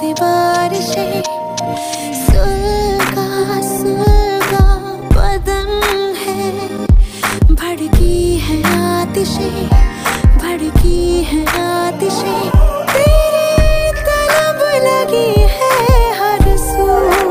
से बारिशें, सुलगा बदन है, भड़की है आतिशें, भड़की है आतिशें, तेरी तलब लगी है हर सू,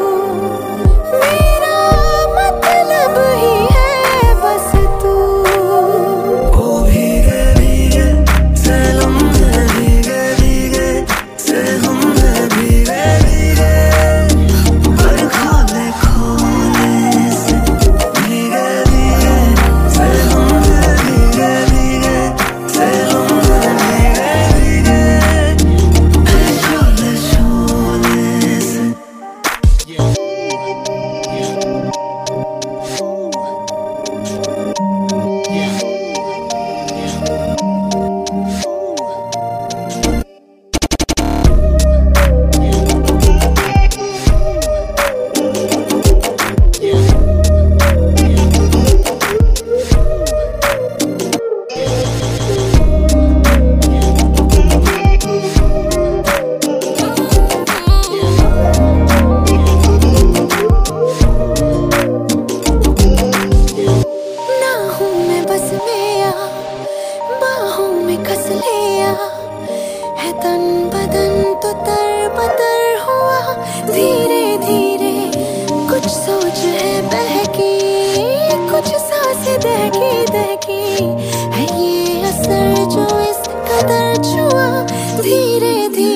मेरा मतलब ही है बस तू। ओ भीगे भीगे से लम्हे, भीगे भीगे से हमने, भीगे भीगे पर खोले खोले से, भीगे भीगे से हमने, भीगे भीगे से हमने, भीगे भीगे शोले शोले से। बाहों में कस लिया है, तन बदन तो तर-बतर हुआ, धीरे धीरे कुछ सोच है बहकी, कुछ सांसें दहकी दहकी, है ये असर जो इस कदर छुआ, धीरे धीरे